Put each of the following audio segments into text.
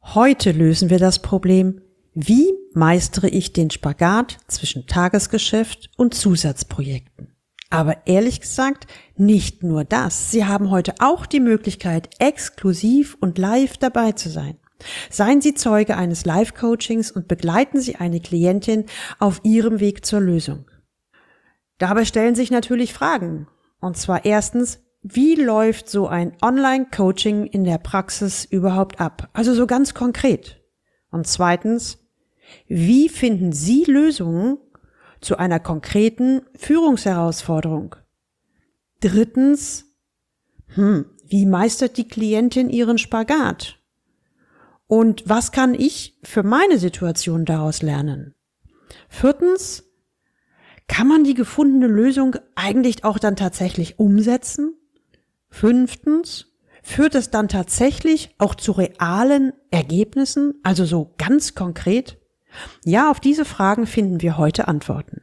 Heute lösen wir das Problem, wie meistere ich den Spagat zwischen Tagesgeschäft und Zusatzprojekten. Aber ehrlich gesagt, nicht nur das. Sie haben heute auch die Möglichkeit, exklusiv und live dabei zu sein. Seien Sie Zeuge eines Live-Coachings und begleiten Sie eine Klientin auf ihrem Weg zur Lösung. Dabei stellen sich natürlich Fragen. Und zwar erstens, wie läuft so ein Online-Coaching in der Praxis überhaupt ab? Also so ganz konkret. Und zweitens, wie finden Sie Lösungen zu einer konkreten Führungsherausforderung? Drittens, wie meistert die Klientin ihren Spagat? Und was kann ich für meine Situation daraus lernen? Viertens, kann man die gefundene Lösung eigentlich auch dann tatsächlich umsetzen? Fünftens, führt es dann tatsächlich auch zu realen Ergebnissen, also so ganz konkret? Ja, auf diese Fragen finden wir heute Antworten.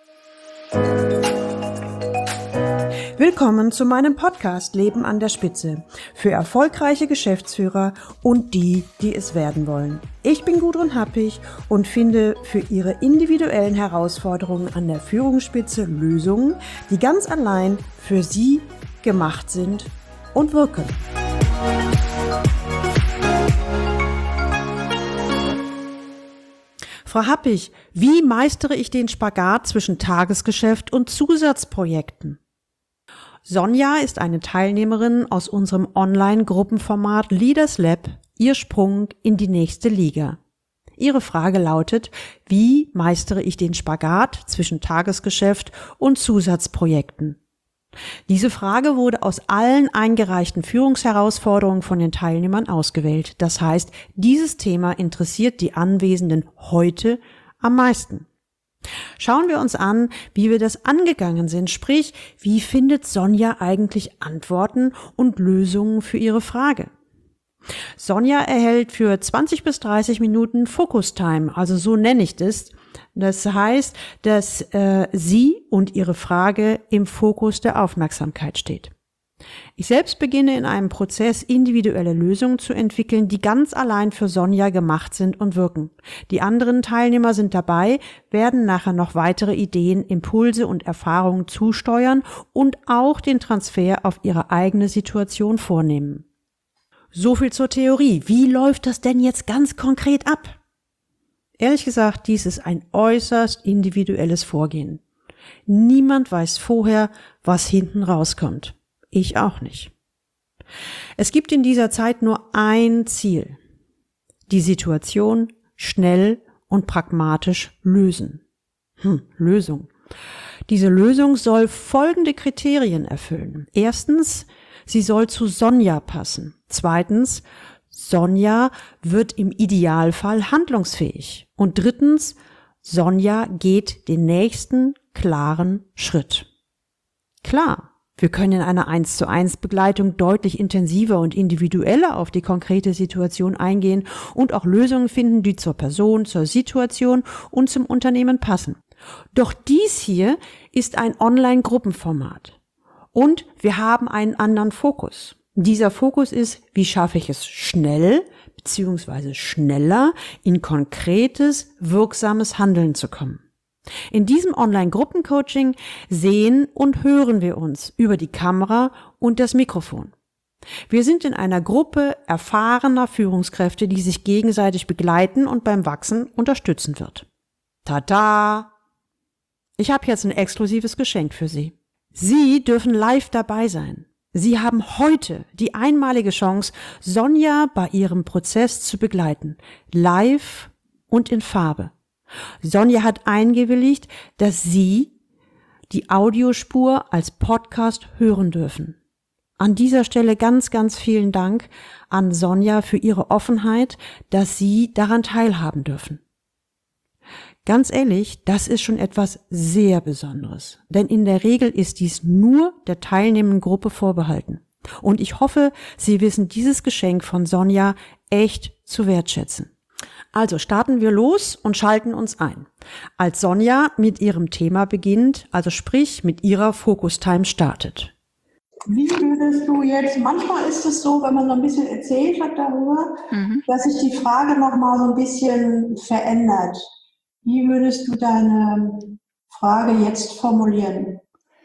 Willkommen zu meinem Podcast Leben an der Spitze für erfolgreiche Geschäftsführer und die, die es werden wollen. Ich bin Gudrun Happig und finde für Ihre individuellen Herausforderungen an der Führungsspitze Lösungen, die ganz allein für Sie gemacht sind und wirken. Frau Happig, wie meistere ich den Spagat zwischen Tagesgeschäft und Zusatzprojekten? Sonja ist eine Teilnehmerin aus unserem Online-Gruppenformat Leaders Lab, ihr Sprung in die nächste Liga. Ihre Frage lautet, wie meistere ich den Spagat zwischen Tagesgeschäft und Zusatzprojekten? Diese Frage wurde aus allen eingereichten Führungsherausforderungen von den Teilnehmern ausgewählt. Das heißt, dieses Thema interessiert die Anwesenden heute am meisten. Schauen wir uns an, wie wir das angegangen sind, sprich, wie findet Sonja eigentlich Antworten und Lösungen für ihre Frage? Sonja erhält für 20 bis 30 Minuten Focus Time, also so nenne ich das. Das heißt, dass sie und ihre Frage im Fokus der Aufmerksamkeit steht. Ich selbst beginne in einem Prozess, individuelle Lösungen zu entwickeln, die ganz allein für Sonja gemacht sind und wirken. Die anderen Teilnehmer sind dabei, werden nachher noch weitere Ideen, Impulse und Erfahrungen zusteuern und auch den Transfer auf ihre eigene Situation vornehmen. So viel zur Theorie. Wie läuft das denn jetzt ganz konkret ab? Ehrlich gesagt, dies ist ein äußerst individuelles Vorgehen. Niemand weiß vorher, was hinten rauskommt. Ich auch nicht. Es gibt in dieser Zeit nur ein Ziel: die Situation schnell und pragmatisch lösen. Lösung. Diese Lösung soll folgende Kriterien erfüllen. Erstens, sie soll zu Sonja passen. Zweitens, Sonja wird im Idealfall handlungsfähig. Und drittens, Sonja geht den nächsten klaren Schritt. Klar, wir können in einer 1:1 Begleitung deutlich intensiver und individueller auf die konkrete Situation eingehen und auch Lösungen finden, die zur Person, zur Situation und zum Unternehmen passen. Doch dies hier ist ein Online-Gruppenformat und wir haben einen anderen Fokus. Dieser Fokus ist, wie schaffe ich es schnell bzw. schneller in konkretes, wirksames Handeln zu kommen. In diesem Online-Gruppencoaching sehen und hören wir uns über die Kamera und das Mikrofon. Wir sind in einer Gruppe erfahrener Führungskräfte, die sich gegenseitig begleiten und beim Wachsen unterstützen wird. Tada! Ich habe jetzt ein exklusives Geschenk für Sie. Sie dürfen live dabei sein. Sie haben heute die einmalige Chance, Sonja bei ihrem Prozess zu begleiten. Live und in Farbe. Sonja hat eingewilligt, dass Sie die Audiospur als Podcast hören dürfen. An dieser Stelle ganz, ganz vielen Dank an Sonja für ihre Offenheit, dass Sie daran teilhaben dürfen. Ganz ehrlich, das ist schon etwas sehr Besonderes, denn in der Regel ist dies nur der teilnehmenden Gruppe vorbehalten. Und ich hoffe, Sie wissen dieses Geschenk von Sonja echt zu wertschätzen. Also starten wir los und schalten uns ein. Als Sonja mit ihrem Thema beginnt, also sprich mit ihrer Focus Time startet. wie würdest du jetzt, manchmal ist es so, wenn man so ein bisschen erzählt hat darüber, dass sich die Frage nochmal so ein bisschen verändert. Wie würdest du deine Frage jetzt formulieren?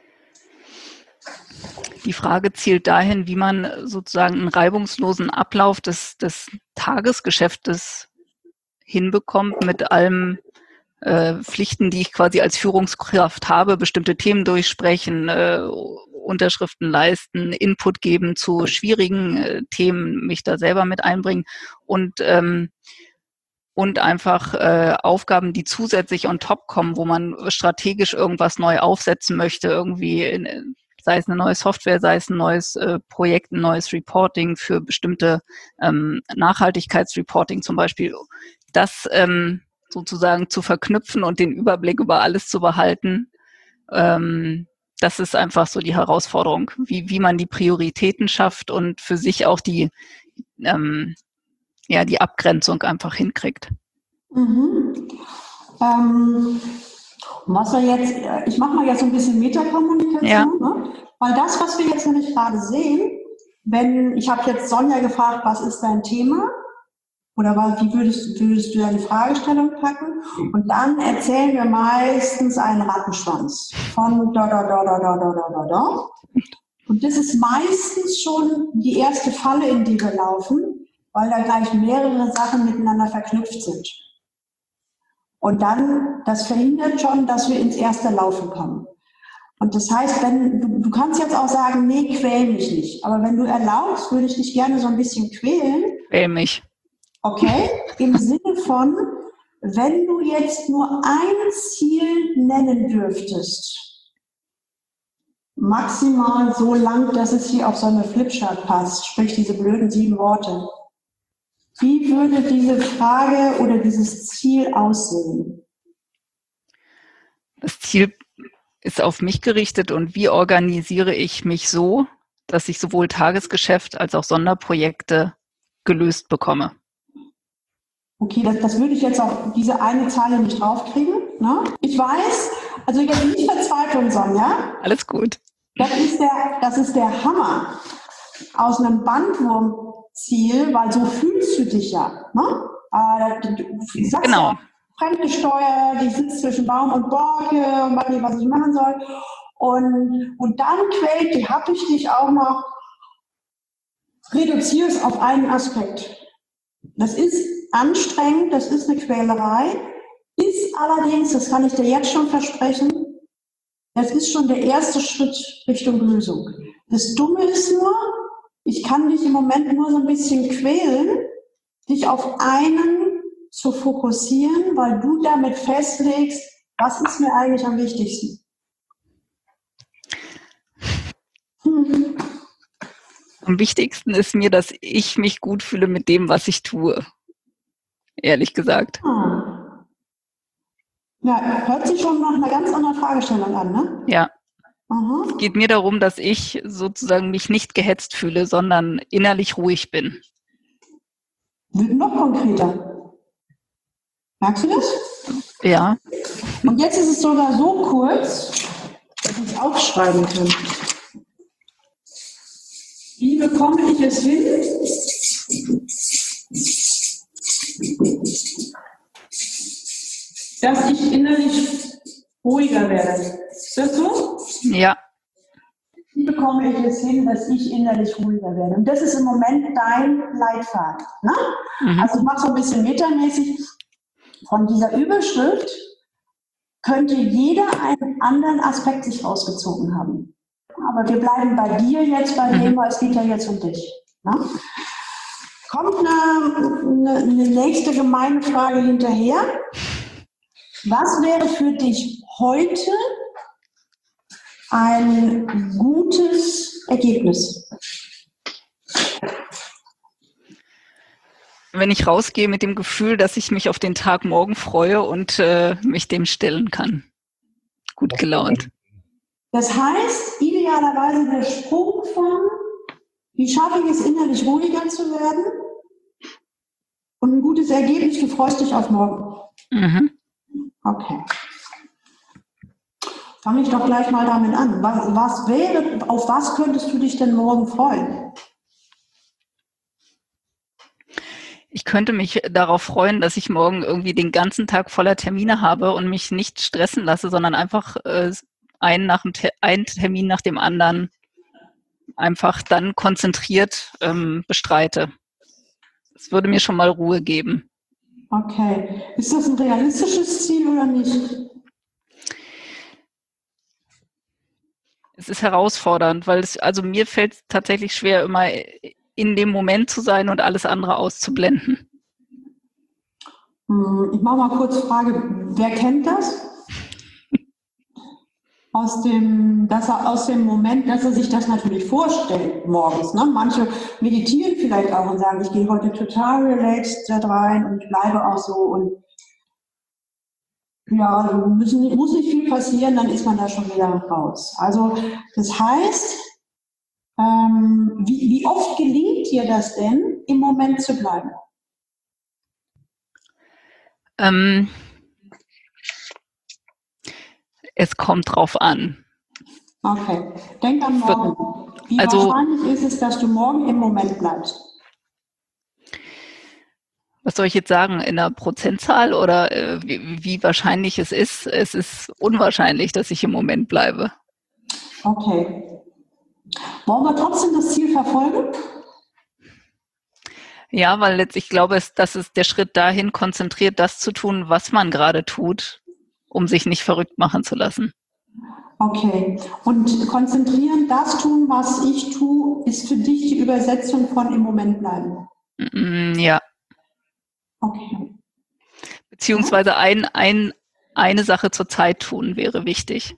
Die Frage zielt dahin, wie man sozusagen einen reibungslosen Ablauf des Tagesgeschäftes hinbekommt mit allen Pflichten, die ich quasi als Führungskraft habe, bestimmte Themen durchsprechen, Unterschriften leisten, Input geben zu schwierigen Themen, mich da selber mit einbringen und einfach Aufgaben, die zusätzlich on top kommen, wo man strategisch irgendwas neu aufsetzen möchte, irgendwie sei es eine neue Software, sei es ein neues Projekt, ein neues Reporting für bestimmte Nachhaltigkeitsreporting zum Beispiel, das sozusagen zu verknüpfen und den Überblick über alles zu behalten. Das ist einfach so die Herausforderung, wie man die Prioritäten schafft und für sich auch die Abgrenzung einfach hinkriegt. Was wir jetzt, ich mache mal jetzt so ein bisschen Metakommunikation, ne? Weil das, was wir jetzt nämlich gerade sehen, ich habe jetzt Sonja gefragt, was ist dein Thema? Oder wie würdest du deine Fragestellung packen? Und dann erzählen wir meistens einen Rattenschwanz von da. Und das ist meistens schon die erste Falle, in die wir laufen, weil da gleich mehrere Sachen miteinander verknüpft sind. Und dann, das verhindert schon, dass wir ins erste Laufen kommen. Und das heißt, du kannst jetzt auch sagen, nee, quäl mich nicht. Aber wenn du erlaubst, würde ich dich gerne so ein bisschen quälen. Quäl mich. Okay, im Sinne von, wenn du jetzt nur ein Ziel nennen dürftest, maximal so lang, dass es hier auf so eine Flipchart passt, sprich diese blöden 7 Worte. Wie würde diese Frage oder dieses Ziel aussehen? Das Ziel ist auf mich gerichtet und wie organisiere ich mich so, dass ich sowohl Tagesgeschäft als auch Sonderprojekte gelöst bekomme. Okay, das würde ich jetzt auf diese eine Zeile nicht draufkriegen. Ne? Ich weiß, also jetzt nicht verzweifeln, Sonja. Alles gut. Das ist der Hammer aus einem Bandwurmziel, weil so fühlst du dich ja. Ne? Du sagst genau. Ja, fremdgesteuert, ich sitze zwischen Baum und Borke und weiß nicht, was ich machen soll. Und dann habe ich dich auch noch, reduzierst auf einen Aspekt. Das ist anstrengend, das ist eine Quälerei, ist allerdings, das kann ich dir jetzt schon versprechen, das ist schon der erste Schritt Richtung Lösung. Das Dumme ist nur, ich kann dich im Moment nur so ein bisschen quälen, dich auf einen zu fokussieren, weil du damit festlegst, was ist mir eigentlich am wichtigsten. Am wichtigsten ist mir, dass ich mich gut fühle mit dem, was ich tue. Ehrlich gesagt. Ja, hört sich schon nach einer ganz anderen Fragestellung an, ne? Ja. Es geht mir darum, dass ich sozusagen mich nicht gehetzt fühle, sondern innerlich ruhig bin. Wird noch konkreter. Merkst du das? Ja. Und jetzt ist es sogar so kurz, dass ich es aufschreiben kann. Wie bekomme ich es hin, dass ich innerlich ruhiger werde? Ist das so? Ja. Wie bekomme ich es hin, dass ich innerlich ruhiger werde? Und das ist im Moment dein Leitfaden. Ne? Also ich mache so ein bisschen metamäßig. Von dieser Überschrift könnte jeder einen anderen Aspekt sich rausgezogen haben. Aber wir bleiben bei dir jetzt, bei dem, weil es geht ja jetzt um dich. Ne? Kommt eine nächste gemeine Frage hinterher. Was wäre für dich heute ein gutes Ergebnis? Wenn ich rausgehe mit dem Gefühl, dass ich mich auf den Tag morgen freue und mich dem stellen kann. Gut gelaunt. Das heißt, idealerweise der Sprung von, wie schaffe ich es, innerlich ruhiger zu werden? Und ein gutes Ergebnis, du freust dich auf morgen. Okay. Fange ich doch gleich mal damit an. Auf was könntest du dich denn morgen freuen? Ich könnte mich darauf freuen, dass ich morgen irgendwie den ganzen Tag voller Termine habe und mich nicht stressen lasse, sondern einfach einen Termin nach dem anderen einfach dann konzentriert bestreite. Das würde mir schon mal Ruhe geben. Okay. Ist das ein realistisches Ziel oder nicht? Es ist herausfordernd, weil mir fällt es tatsächlich schwer, immer in dem Moment zu sein und alles andere auszublenden. Ich mache mal kurz Frage, wer kennt das? Aus dem Moment, dass er sich das natürlich vorstellt morgens. Ne? Manche meditieren vielleicht auch und sagen, ich gehe heute total relaxed da rein und bleibe auch so. Und ja, muss nicht viel passieren, dann ist man da schon wieder raus. Also das heißt, wie oft gelingt dir das denn, im Moment zu bleiben? Es kommt drauf an. Okay, denk an morgen. Wie wahrscheinlich ist es, dass du morgen im Moment bleibst? Was soll ich jetzt sagen, in einer Prozentzahl oder wie wahrscheinlich es ist? Es ist unwahrscheinlich, dass ich im Moment bleibe. Okay. Wollen wir trotzdem das Ziel verfolgen? Ja, weil ich glaube, dass es der Schritt dahin konzentriert, das zu tun, was man gerade tut, um sich nicht verrückt machen zu lassen. Okay. Und konzentrieren, das tun, was ich tue, ist für dich die Übersetzung von im Moment bleiben? Ja. Okay. Beziehungsweise eine Sache zur Zeit tun wäre wichtig.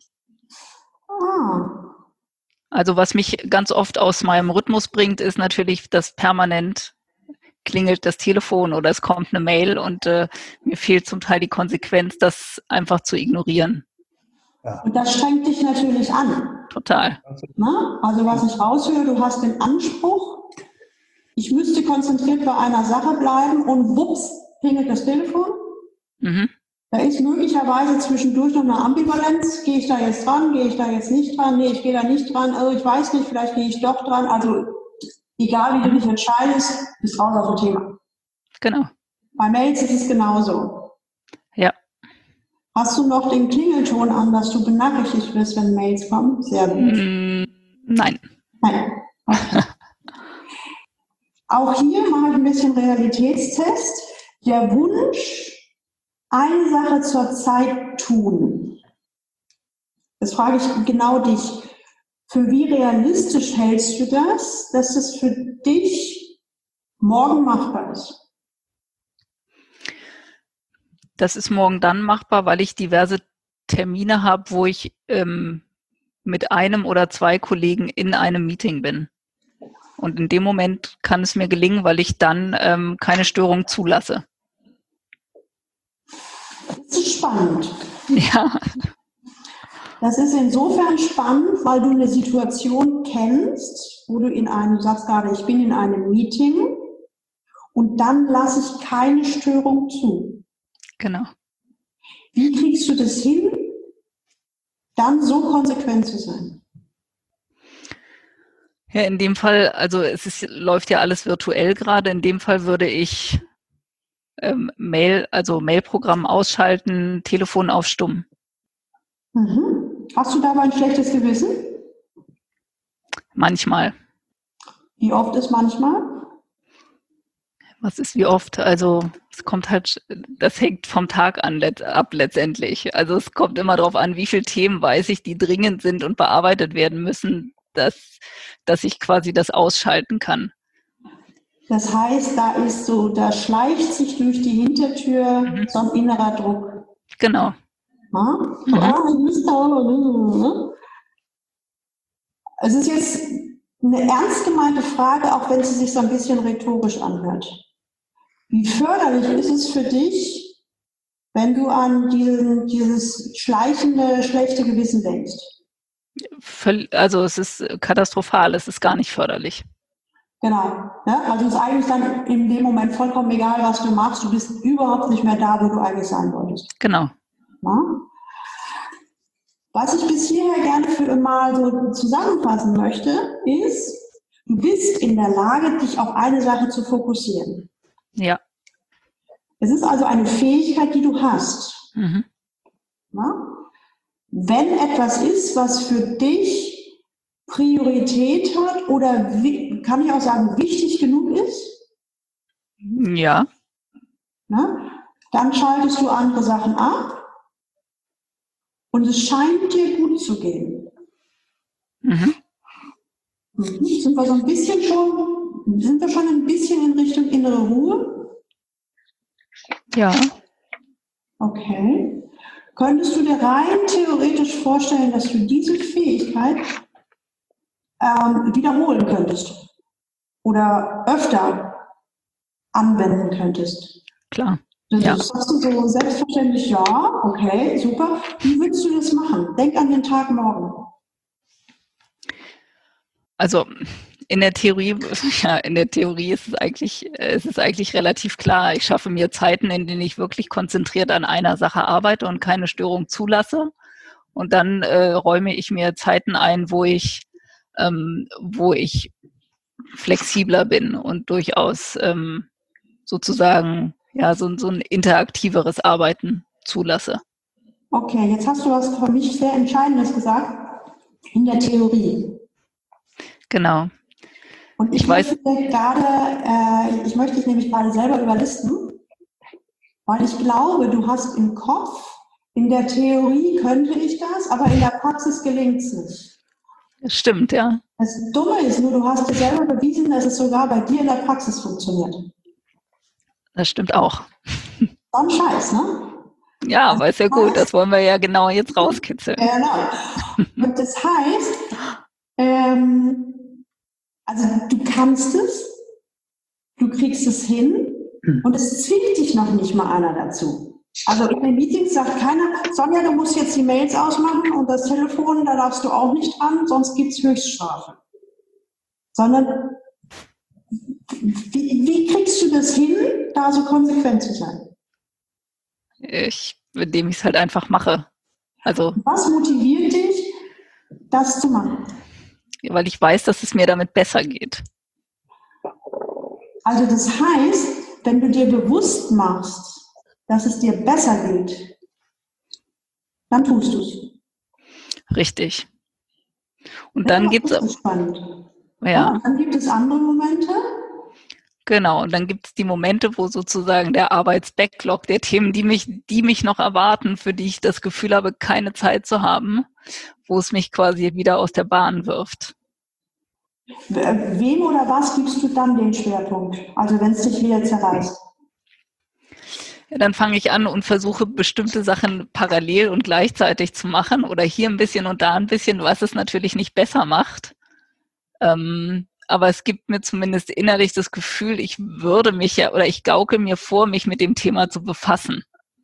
Also was mich ganz oft aus meinem Rhythmus bringt, ist natürlich, dass permanent klingelt das Telefon oder es kommt eine Mail und mir fehlt zum Teil die Konsequenz, das einfach zu ignorieren. Und das strengt dich natürlich an. Total. Na? Also was ich raushöre, du hast den Anspruch, ich müsste konzentriert bei einer Sache bleiben und wups, klingelt das Telefon. Mhm. Da ist möglicherweise zwischendurch noch eine Ambivalenz. Gehe ich da jetzt dran? Gehe ich da jetzt nicht dran? Nee, ich gehe da nicht dran. Also ich weiß nicht, vielleicht gehe ich doch dran. Also egal, wie du dich entscheidest, bist raus aus dem Thema. Genau. Bei Mails ist es genauso. Ja. Hast du noch den Klingelton an, dass du benachrichtigt wirst, wenn Mails kommen? Sehr gut. Nein. Nein. Okay. Auch hier mache ich ein bisschen Realitätstest. Der Wunsch, eine Sache zur Zeit tun. Das frage ich genau dich. Für wie realistisch hältst du das, dass es für dich morgen machbar ist? Das ist morgen dann machbar, weil ich diverse Termine habe, wo ich mit einem oder zwei Kollegen in einem Meeting bin. Und in dem Moment kann es mir gelingen, weil ich dann keine Störung zulasse. Das ist spannend. Ja. Das ist insofern spannend, weil du eine Situation kennst, wo du sagst gerade, ich bin in einem Meeting und dann lasse ich keine Störung zu. Genau. Wie kriegst du das hin, dann so konsequent zu sein? Ja, in dem Fall, also läuft ja alles virtuell gerade. In dem Fall würde ich Mailprogramm ausschalten, Telefon auf Stumm. Mhm. Hast du dabei ein schlechtes Gewissen? Manchmal. Wie oft ist manchmal? Was ist wie oft? Also es kommt halt, das hängt vom Tag ab letztendlich. Also es kommt immer darauf an, wie viele Themen weiß ich, die dringend sind und bearbeitet werden müssen, dass ich quasi das ausschalten kann. Das heißt, da schleicht sich durch die Hintertür so ein innerer Druck. Genau. Es ist jetzt eine ernst gemeinte Frage, auch wenn sie sich so ein bisschen rhetorisch anhört. Wie förderlich ist es für dich, wenn du an dieses schleichende, schlechte Gewissen denkst? Also es ist katastrophal, es ist gar nicht förderlich. Genau. Ja, also es ist eigentlich dann in dem Moment vollkommen egal, was du machst. Du bist überhaupt nicht mehr da, wo du eigentlich sein wolltest. Genau. Ja? Was ich bis hierher gerne für mal so zusammenfassen möchte, ist, du bist in der Lage, dich auf eine Sache zu fokussieren. Ja. Es ist also eine Fähigkeit, die du hast. Mhm. Na? Wenn etwas ist, was für dich Priorität hat oder kann ich auch sagen, wichtig genug ist, Ja. Dann schaltest du andere Sachen ab und es scheint dir gut zu gehen. Mhm. Sind wir schon ein bisschen in Richtung innere Ruhe? Ja. Okay. Könntest du dir rein theoretisch vorstellen, dass du diese Fähigkeit wiederholen könntest oder öfter anwenden könntest? Klar. Ja. Sagst du so selbstverständlich, ja, okay, super. Wie würdest du das machen? Denk an den Tag morgen. Also in der Theorie ist es eigentlich relativ klar. Ich schaffe mir Zeiten, in denen ich wirklich konzentriert an einer Sache arbeite und keine Störung zulasse. Und dann räume ich mir Zeiten ein, wo ich flexibler bin und durchaus sozusagen so ein interaktiveres Arbeiten zulasse. Okay, jetzt hast du was für mich sehr Entscheidendes gesagt in der Theorie. Genau. Und ich möchte dich nämlich gerade selber überlisten, weil ich glaube, du hast im Kopf, in der Theorie könnte ich das, aber in der Praxis gelingt es nicht. Das stimmt, ja. Das Dumme ist nur, du hast dir selber bewiesen, dass es sogar bei dir in der Praxis funktioniert. Das stimmt auch. Dann Scheiß, ne? Ja, aber ist ja gut, das wollen wir ja genau jetzt rauskitzeln. Genau. Und das heißt, also du kannst es, du kriegst es hin und es zwingt dich noch nicht mal einer dazu. Also in den Meetings sagt keiner, Sonja, du musst jetzt die Mails ausmachen und das Telefon, da darfst du auch nicht dran, sonst gibt es Höchststrafe. Sondern wie kriegst du das hin, da so konsequent zu sein? Indem ich es halt einfach mache. Also, was motiviert dich, das zu machen? Weil ich weiß, dass es mir damit besser geht. Also das heißt, wenn du dir bewusst machst, dass es dir besser geht, dann tust du es. Richtig. Und dann gibt es dann gibt es andere Momente. Genau, und dann gibt es die Momente, wo sozusagen der Arbeitsbacklog der Themen, die mich noch erwarten, für die ich das Gefühl habe, keine Zeit zu haben, wo es mich quasi wieder aus der Bahn wirft. Wem oder was gibst du dann den Schwerpunkt? Also wenn es dich wieder zerreißt? Ja, dann fange ich an und versuche bestimmte Sachen parallel und gleichzeitig zu machen oder hier ein bisschen und da ein bisschen, was es natürlich nicht besser macht. Aber es gibt mir zumindest innerlich das Gefühl, ich gaukel mir vor, mich mit dem Thema zu befassen.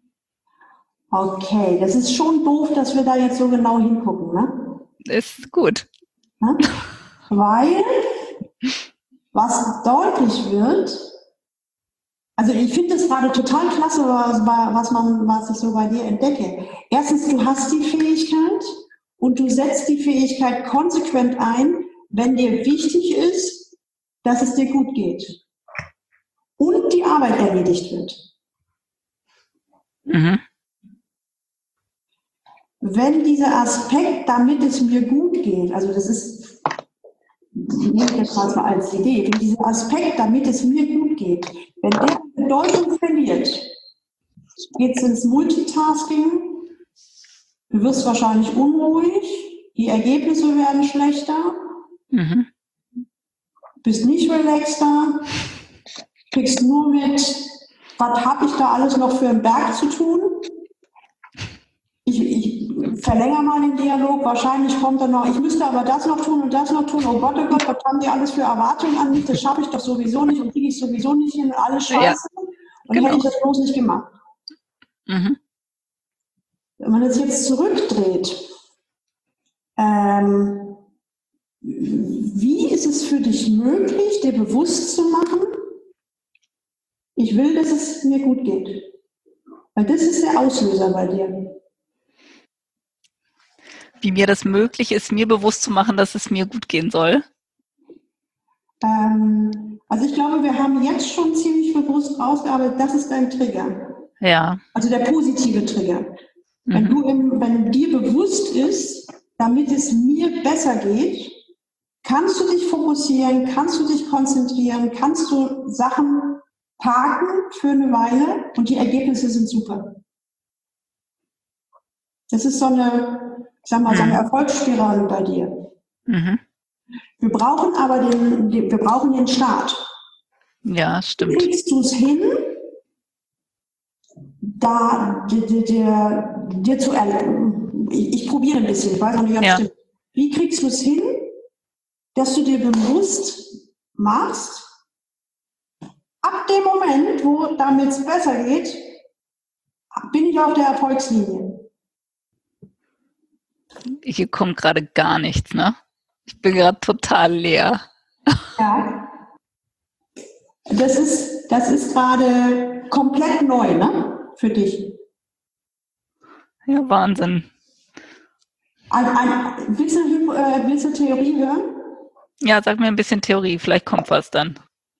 Okay, das ist schon doof, dass wir da jetzt so genau hingucken, ne? Ist gut. Ne? Weil, was deutlich wird, also ich finde es gerade total klasse, was ich so bei dir entdecke. Erstens, du hast die Fähigkeit und du setzt die Fähigkeit konsequent ein, wenn dir wichtig ist, dass es dir gut geht und die Arbeit erledigt wird. Mhm. Wenn dieser Aspekt, damit es mir gut geht, also das ist, nehme ich jetzt mal als Idee, wenn dieser Aspekt, damit es mir gut geht, wenn der Bedeutung verliert, geht es ins Multitasking, du wirst wahrscheinlich unruhig, die Ergebnisse werden schlechter, bist nicht relaxter, kriegst nur mit, was habe ich da alles noch für einen Berg zu tun? Ich verlängere mal den Dialog, wahrscheinlich kommt dann noch, ich müsste aber das noch tun und das noch tun, oh Gott, was haben die alles für Erwartungen an mich, das schaffe ich doch sowieso nicht und kriege ich sowieso nicht hin, alles scheiße, und hätte ich das bloß nicht gemacht. Mhm. Wenn man das jetzt zurückdreht, wie ist es für dich möglich, dir bewusst zu machen, ich will, dass es mir gut geht? Weil das ist der Auslöser bei dir. wie mir das möglich ist, mir bewusst zu machen, dass es mir gut gehen soll? Also ich glaube, wir haben jetzt schon ziemlich bewusst rausgearbeitet, das ist dein Trigger. Ja. Also der positive Trigger. Wenn dir bewusst ist, damit es mir besser geht, kannst du dich fokussieren, kannst du dich konzentrieren, kannst du Sachen parken für eine Weile und die Ergebnisse sind super. Das ist so eine, ich sag mal, so eine Erfolgsspirale bei dir. Wir brauchen aber den Start. Ja, stimmt. Kriegst du es hin, da dir zu erlernen? Ich probiere ein bisschen, ich weiß noch nicht, ob es stimmt. Wie kriegst du es hin, dass du dir bewusst machst, ab dem Moment, wo damit es besser geht, bin ich auf der Erfolgslinie? Hier kommt gerade gar nichts, ne? Ich bin gerade total leer. Ja. Das ist gerade komplett neu, ne? Für dich. Ja, Wahnsinn. Willst du Theorie hören? Ja, sag mir ein bisschen Theorie, vielleicht kommt was dann.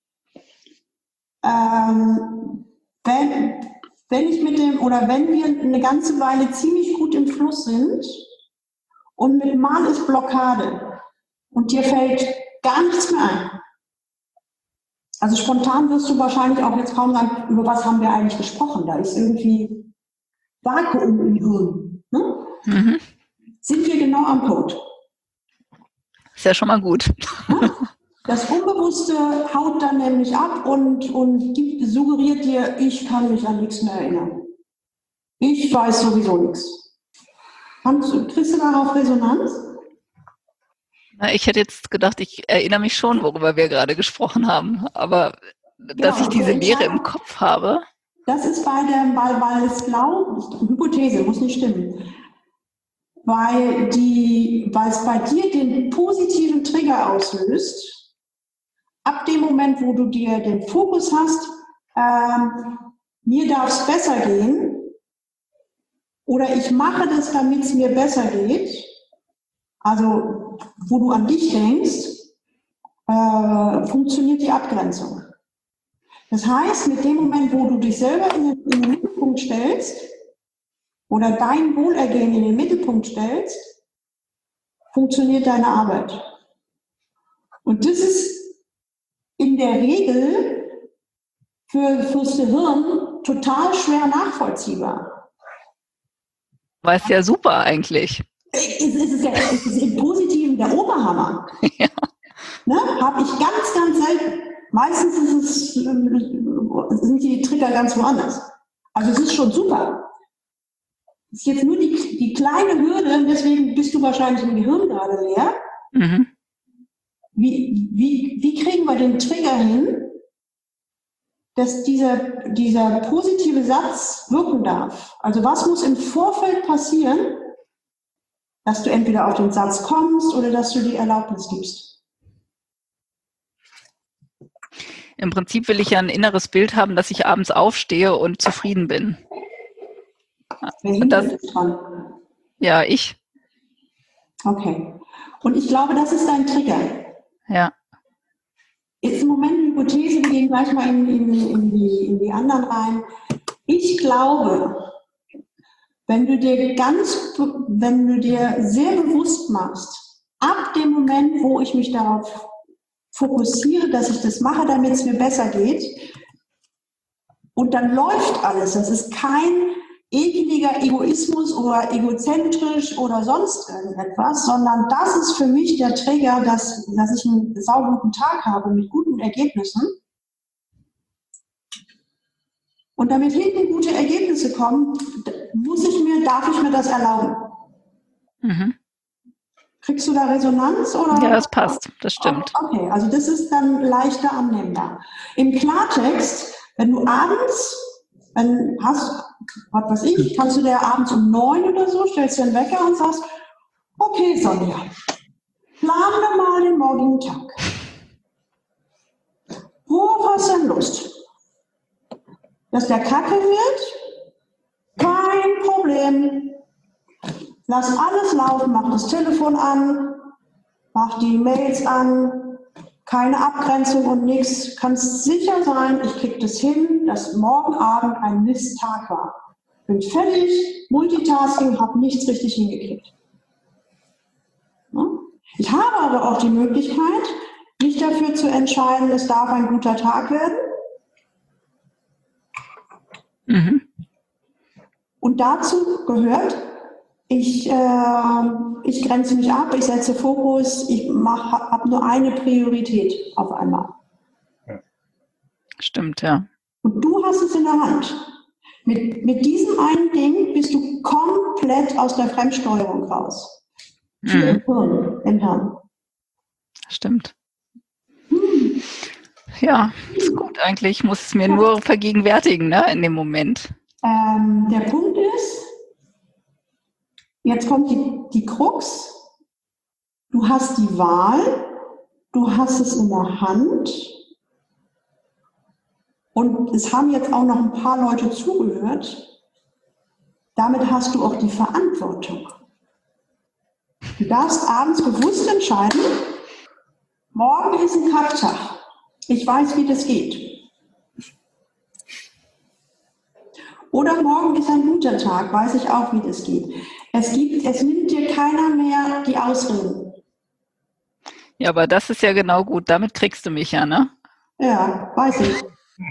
Wenn wir eine ganze Weile ziemlich gut im Fluss sind und mit Mal ist Blockade und dir fällt gar nichts mehr ein. Also spontan wirst du wahrscheinlich auch jetzt kaum sagen, über was haben wir eigentlich gesprochen? Da ist irgendwie Vakuum im Hirn. Ne? Sind wir genau am Punkt. Ist ja schon mal gut. Das Unbewusste haut dann nämlich ab und suggeriert dir, ich kann mich an nichts mehr erinnern. Ich weiß sowieso nichts. Kriegst du darauf Resonanz? Na, ich hätte jetzt gedacht, ich erinnere mich schon, worüber wir gerade gesprochen haben. Aber dass ich diese Leere im Kopf habe. Das ist weil es Hypothese, muss nicht stimmen. Weil es bei dir den positiven Trigger auslöst, ab dem Moment, wo du dir den Fokus hast, mir darf es besser gehen oder ich mache das, damit es mir besser geht, also wo du an dich denkst, funktioniert die Abgrenzung. Das heißt, mit dem Moment, wo du dich selber in den Mittelpunkt stellst oder dein Wohlergehen in den Mittelpunkt stellst, funktioniert deine Arbeit. Und das ist in der Regel fürs Gehirn total schwer nachvollziehbar. Weiß ja super eigentlich. Es ist im Positiven der Oberhammer. Ja. Ne? Habe ich ganz, ganz selten. Meistens sind die Trigger ganz woanders. Also es ist schon super. Es ist jetzt nur die kleine Hürde, deswegen bist du wahrscheinlich im Gehirn gerade leer. Wie kriegen wir den Trigger hin, dass dieser positive Satz wirken darf? Also was muss im Vorfeld passieren, dass du entweder auf den Satz kommst oder dass du die Erlaubnis gibst? Im Prinzip will ich ja ein inneres Bild haben, dass ich abends aufstehe und zufrieden bin. Wer hindert dich dran? Ja, ich. Okay. Und ich glaube, das ist dein Trigger. Ja. Jetzt im Moment eine Hypothese, wir gehen gleich mal in die anderen rein. Ich glaube, wenn du dir sehr bewusst machst, ab dem Moment, wo ich mich darauf fokussiere, dass ich das mache, damit es mir besser geht, und dann läuft alles, das ist kein ekliger Egoismus oder egozentrisch oder sonst irgendetwas, sondern das ist für mich der Trigger, dass ich einen sauguten Tag habe mit guten Ergebnissen. Und damit hinten gute Ergebnisse kommen, darf ich mir das erlauben. Kriegst du da Resonanz? Oder? Ja, das passt, das stimmt. Okay, also das ist dann leichter annehmbar. Im Klartext, wenn du abends, kannst du dir abends um 9 oder so, stellst dir einen Wecker und sagst, okay, Sonja, planen wir mal den morgigen Tag. Worauf hast du denn Lust? Dass der Kacke wird? Kein Problem. Lass alles laufen, mach das Telefon an, mach die Mails an, keine Abgrenzung und nichts. Kannst sicher sein, ich krieg das hin, dass morgen Abend ein Misttag war. Bin fertig, Multitasking, habe nichts richtig hingekriegt. Ja? Ich habe aber auch die Möglichkeit, mich dafür zu entscheiden, es darf ein guter Tag werden. Mhm. Und dazu gehört, ich grenze mich ab, ich setze Fokus, ich habe nur eine Priorität auf einmal. Stimmt, ja. Und du hast es in der Hand. Mit diesem einen Ding bist du komplett aus der Fremdsteuerung raus. Im Hirn. Stimmt. Ja, ist gut eigentlich. Ich muss es mir nur vergegenwärtigen, ne, in dem Moment. Der Punkt ist, jetzt kommt die Krux. Du hast die Wahl, du hast es in der Hand und es haben jetzt auch noch ein paar Leute zugehört. Damit hast du auch die Verantwortung. Du darfst abends bewusst entscheiden, morgen ist ein Kacktag. Ich weiß, wie das geht. Oder morgen ist ein guter Tag, weiß ich auch, wie das geht. Es nimmt dir keiner mehr die Ausreden. Ja, aber das ist ja genau gut. Damit kriegst du mich ja, ne? Ja, weiß ich.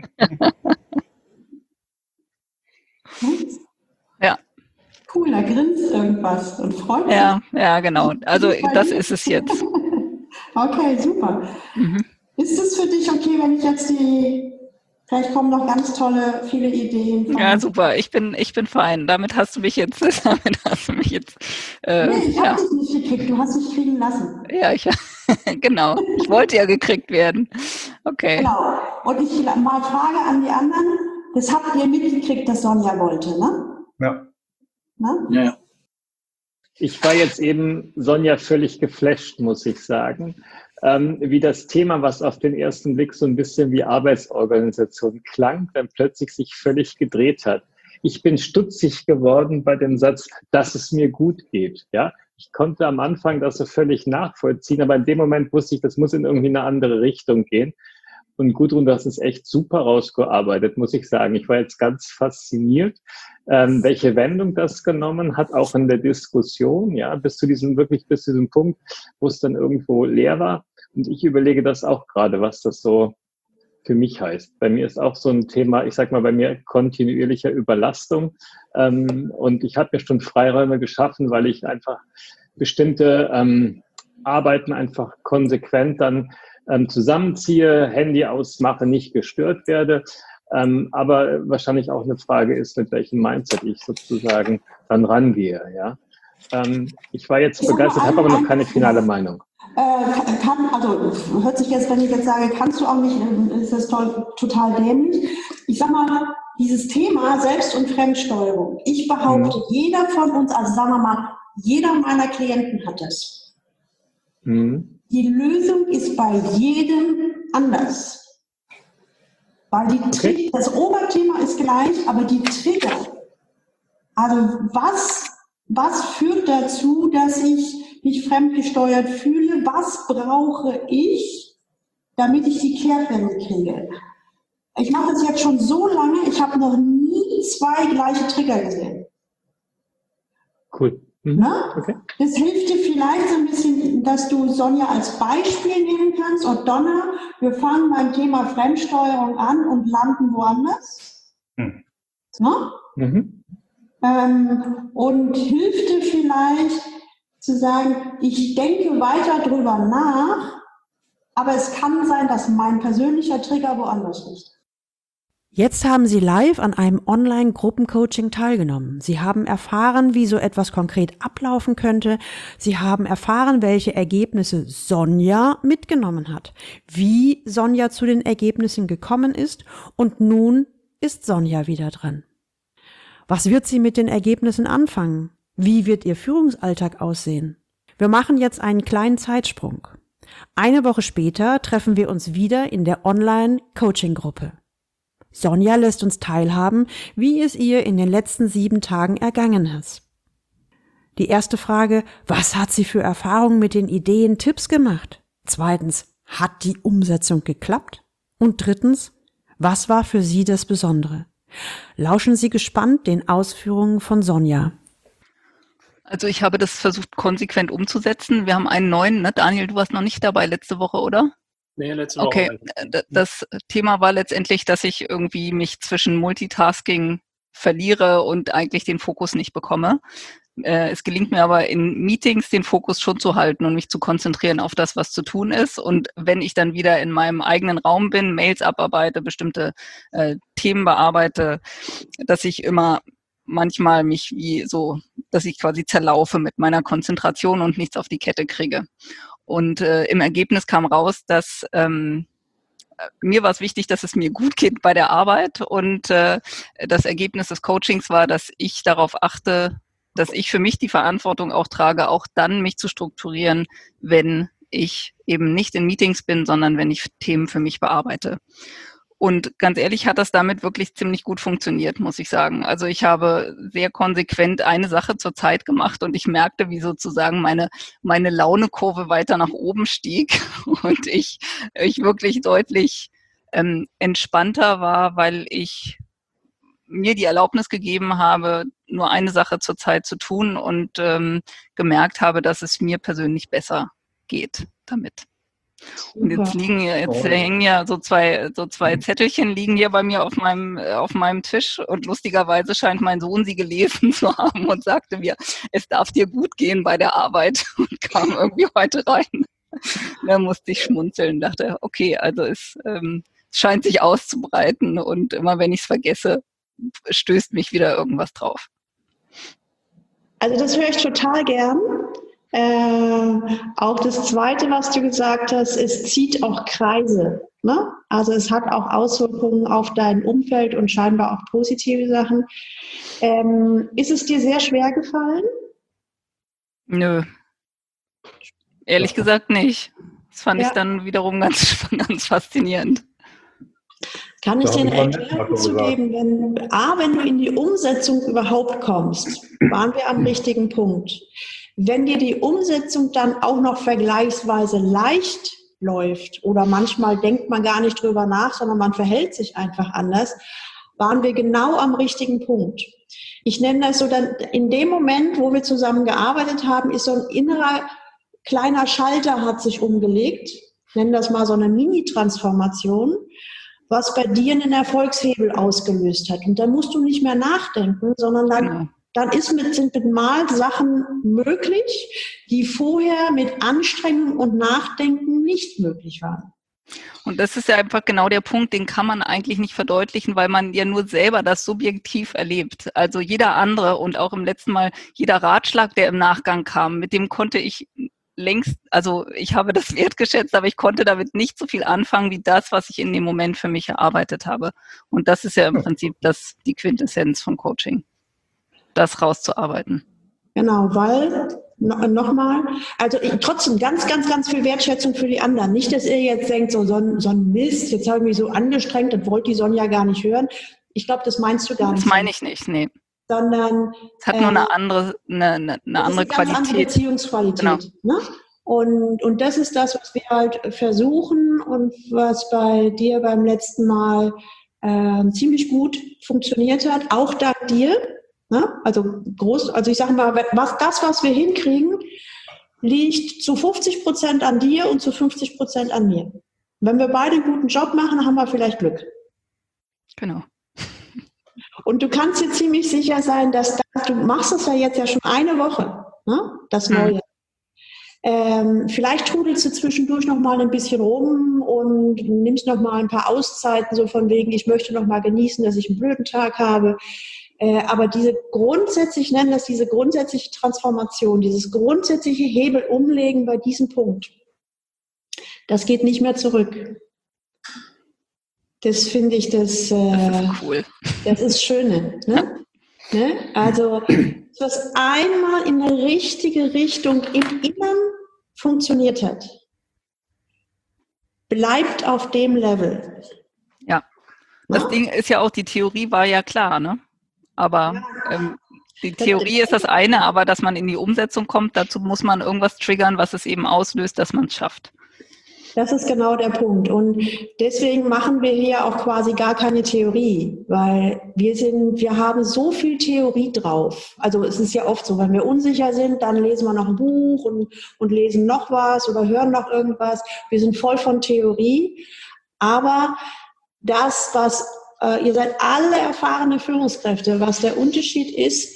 Ja. Cool, da grinst irgendwas und freut sich. Ja, genau. Also das ist es jetzt. Okay, super. Mhm. Ist es für dich okay, wenn ich jetzt vielleicht kommen noch ganz tolle, viele Ideen. Ja, super. Ich bin fein. Damit hast du mich jetzt. Nee, ich habe dich nicht gekriegt. Du hast dich kriegen lassen. Ja, genau. Ich wollte ja gekriegt werden. Okay. Genau. Und ich mal Frage an die anderen. Das habt ihr mitgekriegt, dass Sonja wollte, ne? Ja. Ne? Ja. Ich war jetzt eben, Sonja, völlig geflasht, muss ich sagen, wie das Thema, was auf den ersten Blick so ein bisschen wie Arbeitsorganisation klang, dann plötzlich sich völlig gedreht hat. Ich bin stutzig geworden bei dem Satz, dass es mir gut geht. Ja, ich konnte am Anfang das so völlig nachvollziehen, aber in dem Moment wusste ich, das muss in irgendwie eine andere Richtung gehen. Und Gudrun, du hast es echt super rausgearbeitet, muss ich sagen. Ich war jetzt ganz fasziniert, welche Wendung das genommen hat, auch in der Diskussion, ja, bis zu diesem Punkt, wo es dann irgendwo leer war. Und ich überlege das auch gerade, was das so für mich heißt. Bei mir ist auch so ein Thema, ich sag mal, bei mir kontinuierlicher Überlastung. Und ich habe mir schon Freiräume geschaffen, weil ich einfach bestimmte Arbeiten einfach konsequent dann zusammenziehe, Handy ausmache, nicht gestört werde. Aber wahrscheinlich auch eine Frage ist, mit welchem Mindset ich sozusagen dann rangehe. Ja? Ich war jetzt begeistert, habe aber noch keine finale Meinung. Also hört sich jetzt, wenn ich jetzt sage, kannst du auch nicht, ist das total dämlich. Ich sag mal, dieses Thema Selbst- und Fremdsteuerung. Ich behaupte, jeder von uns, also sagen wir mal, jeder meiner Klienten hat das. Die Lösung ist bei jedem anders. Weil das Oberthema ist gleich, aber die Trigger. Also was führt dazu, dass ich mich fremdgesteuert fühle? Was brauche ich, damit ich die Kehrtwende kriege? Ich mache das jetzt schon so lange, ich habe noch nie 2 gleiche Trigger gesehen. Cool. Okay. Das hilft dir vielleicht so ein bisschen, dass du Sonja als Beispiel nehmen kannst. Und Donna, wir fangen beim Thema Fremdsteuerung an und landen woanders. Und hilft dir vielleicht zu sagen, ich denke weiter drüber nach, aber es kann sein, dass mein persönlicher Trigger woanders liegt. Jetzt haben Sie live an einem Online-Gruppencoaching teilgenommen. Sie haben erfahren, wie so etwas konkret ablaufen könnte. Sie haben erfahren, welche Ergebnisse Sonja mitgenommen hat, wie Sonja zu den Ergebnissen gekommen ist und nun ist Sonja wieder dran. Was wird sie mit den Ergebnissen anfangen? Wie wird ihr Führungsalltag aussehen? Wir machen jetzt einen kleinen Zeitsprung. Eine Woche später treffen wir uns wieder in der Online-Coaching-Gruppe. Sonja lässt uns teilhaben, wie es ihr in den letzten 7 Tagen ergangen ist. Die erste Frage, was hat sie für Erfahrungen mit den Ideen, Tipps gemacht? Zweitens, hat die Umsetzung geklappt? Und drittens, was war für sie das Besondere? Lauschen Sie gespannt den Ausführungen von Sonja. Also ich habe das versucht konsequent umzusetzen. Wir haben einen neuen, ne? Daniel, du warst noch nicht dabei letzte Woche, oder? Nee, letzte Woche. Okay, das Thema war letztendlich, dass ich irgendwie mich zwischen Multitasking verliere und eigentlich den Fokus nicht bekomme. Es gelingt mir aber in Meetings den Fokus schon zu halten und mich zu konzentrieren auf das, was zu tun ist. Und wenn ich dann wieder in meinem eigenen Raum bin, Mails abarbeite, bestimmte Themen bearbeite, dass ich immer manchmal dass ich quasi zerlaufe mit meiner Konzentration und nichts auf die Kette kriege. Und im Ergebnis kam raus, dass mir war es wichtig, dass es mir gut geht bei der Arbeit. Und das Ergebnis des Coachings war, dass ich darauf achte, dass ich für mich die Verantwortung auch trage, auch dann mich zu strukturieren, wenn ich eben nicht in Meetings bin, sondern wenn ich Themen für mich bearbeite. Und ganz ehrlich hat das damit wirklich ziemlich gut funktioniert, muss ich sagen. Also ich habe sehr konsequent eine Sache zur Zeit gemacht und ich merkte, wie sozusagen meine Launekurve weiter nach oben stieg und ich wirklich deutlich entspannter war, weil ich mir die Erlaubnis gegeben habe, nur eine Sache zur Zeit zu tun und gemerkt habe, dass es mir persönlich besser geht damit. Und jetzt hängen ja so zwei Zettelchen liegen hier bei mir auf meinem Tisch und lustigerweise scheint mein Sohn sie gelesen zu haben und sagte mir, es darf dir gut gehen bei der Arbeit und kam irgendwie heute rein. Da musste ich schmunzeln, dachte, okay, also es scheint sich auszubreiten und immer wenn ich es vergesse, stößt mich wieder irgendwas drauf. Also das höre ich total gern. Auch das Zweite, was du gesagt hast, es zieht auch Kreise. Ne? Also es hat auch Auswirkungen auf dein Umfeld und scheinbar auch positive Sachen. Ist es dir sehr schwer gefallen? Nö. Ehrlich gesagt nicht. Das fand ich dann wiederum ganz faszinierend. Kann ich dir eine Erklärung zu geben, wenn du in die Umsetzung überhaupt kommst, waren wir am richtigen Punkt. Wenn dir die Umsetzung dann auch noch vergleichsweise leicht läuft oder manchmal denkt man gar nicht drüber nach, sondern man verhält sich einfach anders, waren wir genau am richtigen Punkt. Ich nenne das so, dann in dem Moment, wo wir zusammen gearbeitet haben, ist so ein innerer kleiner Schalter hat sich umgelegt. Ich nenne das mal so eine Mini-Transformation, was bei dir einen Erfolgshebel ausgelöst hat. Und dann musst du nicht mehr nachdenken, sondern dann sind mit Mal Sachen möglich, die vorher mit Anstrengung und Nachdenken nicht möglich waren. Und das ist ja einfach genau der Punkt, den kann man eigentlich nicht verdeutlichen, weil man ja nur selber das subjektiv erlebt. Also jeder andere und auch im letzten Mal jeder Ratschlag, der im Nachgang kam, mit dem konnte ich also ich habe das wertgeschätzt, aber ich konnte damit nicht so viel anfangen, wie das, was ich in dem Moment für mich erarbeitet habe. Und das ist ja im Prinzip die Quintessenz von Coaching, das rauszuarbeiten. Genau, weil, nochmal, also trotzdem ganz, ganz, ganz viel Wertschätzung für die anderen. Nicht, dass ihr jetzt denkt, so ein Mist, jetzt habe ich mich so angestrengt, das wollte die Sonja gar nicht hören. Ich glaube, das meinst du gar nicht. Das meine ich nicht, nee. Sondern es hat nur eine andere Qualität. Ganz andere Beziehungsqualität. Genau. Ne? Und das ist das, was wir halt versuchen und was bei dir beim letzten Mal ziemlich gut funktioniert hat, auch dank dir. Ne? Also ich sage mal, was wir hinkriegen, liegt zu 50% an dir und zu 50% an mir. Wenn wir beide einen guten Job machen, haben wir vielleicht Glück. Genau. Und du kannst dir ziemlich sicher sein, dass du machst es ja jetzt ja schon eine Woche, ne? Das Neue. Vielleicht trudelst du zwischendurch noch mal ein bisschen rum und nimmst noch mal ein paar Auszeiten, so von wegen, ich möchte noch mal genießen, dass ich einen blöden Tag habe. Aber ich nenne das diese grundsätzliche Transformation, dieses grundsätzliche Hebel umlegen bei diesem Punkt, das geht nicht mehr zurück. Das finde ich, das ist cool. Das ist Schöne. Ne? Ne? Also, was einmal in eine richtige Richtung im Innern funktioniert hat, bleibt auf dem Level. Ja, das Ding ist ja auch, die Theorie war ja klar, ne? Aber Die Theorie ist das eine, aber dass man in die Umsetzung kommt, dazu muss man irgendwas triggern, was es eben auslöst, dass man es schafft. Das ist genau der Punkt. Und deswegen machen wir hier auch quasi gar keine Theorie, weil wir haben so viel Theorie drauf. Also es ist ja oft so, wenn wir unsicher sind, dann lesen wir noch ein Buch und lesen noch was oder hören noch irgendwas. Wir sind voll von Theorie. Aber das, was ihr seid alle erfahrene Führungskräfte, was der Unterschied ist,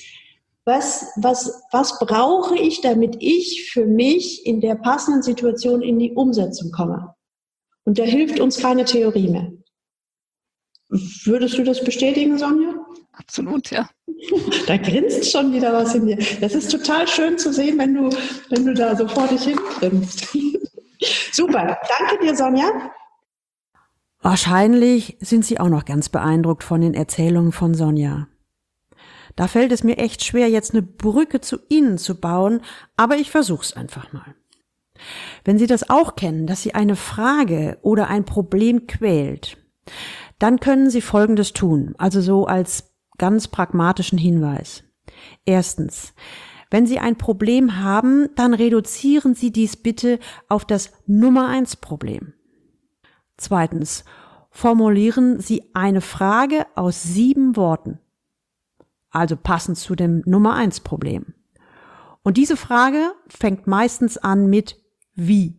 was brauche ich, damit ich für mich in der passenden Situation in die Umsetzung komme? Und da hilft uns keine Theorie mehr. Würdest du das bestätigen, Sonja? Absolut, ja. Da grinst schon wieder was in dir. Das ist total schön zu sehen, wenn du da so vor dich hin grinst. Super, danke dir, Sonja. Wahrscheinlich sind Sie auch noch ganz beeindruckt von den Erzählungen von Sonja. Da fällt es mir echt schwer, jetzt eine Brücke zu Ihnen zu bauen, aber ich versuch's einfach mal. Wenn Sie das auch kennen, dass Sie eine Frage oder ein Problem quält, dann können Sie Folgendes tun, also so als ganz pragmatischen Hinweis. Erstens, wenn Sie ein Problem haben, dann reduzieren Sie dies bitte auf das Nummer 1 Problem. Zweitens, formulieren Sie eine Frage aus 7 Worten. Also passend zu dem Nummer 1 Problem. Und diese Frage fängt meistens an mit wie.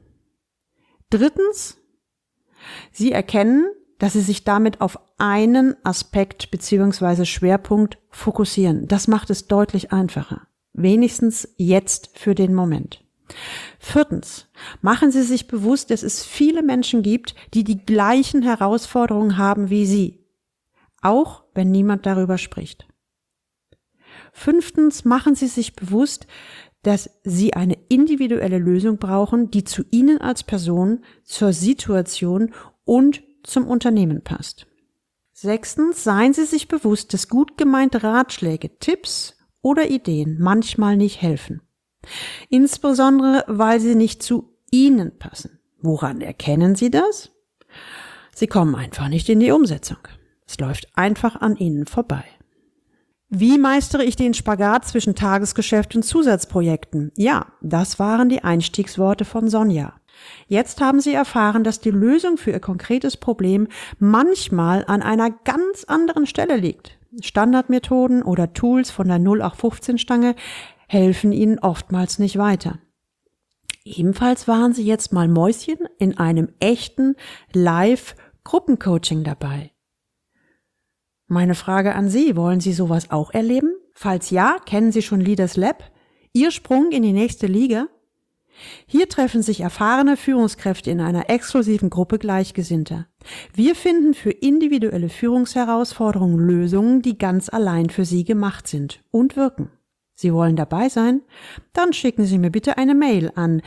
Drittens, Sie erkennen, dass Sie sich damit auf einen Aspekt bzw. Schwerpunkt fokussieren. Das macht es deutlich einfacher. Wenigstens jetzt für den Moment. Viertens, machen Sie sich bewusst, dass es viele Menschen gibt, die die gleichen Herausforderungen haben wie Sie. Auch wenn niemand darüber spricht. Fünftens, machen Sie sich bewusst, dass Sie eine individuelle Lösung brauchen, die zu Ihnen als Person, zur Situation und zum Unternehmen passt. Sechstens, seien Sie sich bewusst, dass gut gemeinte Ratschläge, Tipps oder Ideen manchmal nicht helfen. Insbesondere, weil sie nicht zu Ihnen passen. Woran erkennen Sie das? Sie kommen einfach nicht in die Umsetzung. Es läuft einfach an Ihnen vorbei. Wie meistere ich den Spagat zwischen Tagesgeschäft und Zusatzprojekten? Ja, das waren die Einstiegsworte von Sonja. Jetzt haben Sie erfahren, dass die Lösung für Ihr konkretes Problem manchmal an einer ganz anderen Stelle liegt. Standardmethoden oder Tools von der 0815-Stange helfen Ihnen oftmals nicht weiter. Ebenfalls waren Sie jetzt mal Mäuschen in einem echten Live-Gruppencoaching dabei. Meine Frage an Sie, wollen Sie sowas auch erleben? Falls ja, kennen Sie schon Leaders Lab? Ihr Sprung in die nächste Liga? Hier treffen sich erfahrene Führungskräfte in einer exklusiven Gruppe Gleichgesinnter. Wir finden für individuelle Führungsherausforderungen Lösungen, die ganz allein für Sie gemacht sind und wirken. Sie wollen dabei sein? Dann schicken Sie mir bitte eine Mail an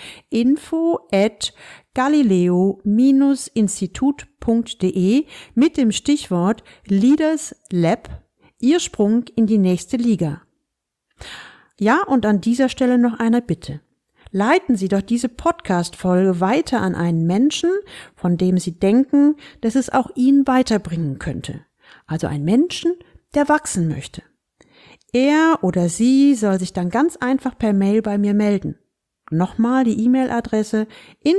info@galileo-institut.de mit dem Stichwort Leaders Lab, Ihr Sprung in die nächste Liga. Ja, und an dieser Stelle noch eine Bitte. Leiten Sie doch diese Podcast-Folge weiter an einen Menschen, von dem Sie denken, dass es auch ihn weiterbringen könnte. Also einen Menschen, der wachsen möchte. Er oder sie soll sich dann ganz einfach per Mail bei mir melden. Nochmal die E-Mail-Adresse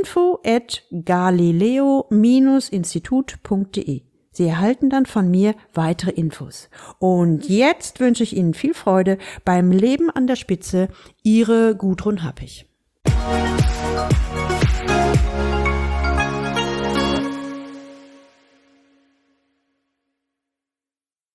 info@galileo-institut.de. Sie erhalten dann von mir weitere Infos. Und jetzt wünsche ich Ihnen viel Freude beim Leben an der Spitze. Ihre Gudrun Happig.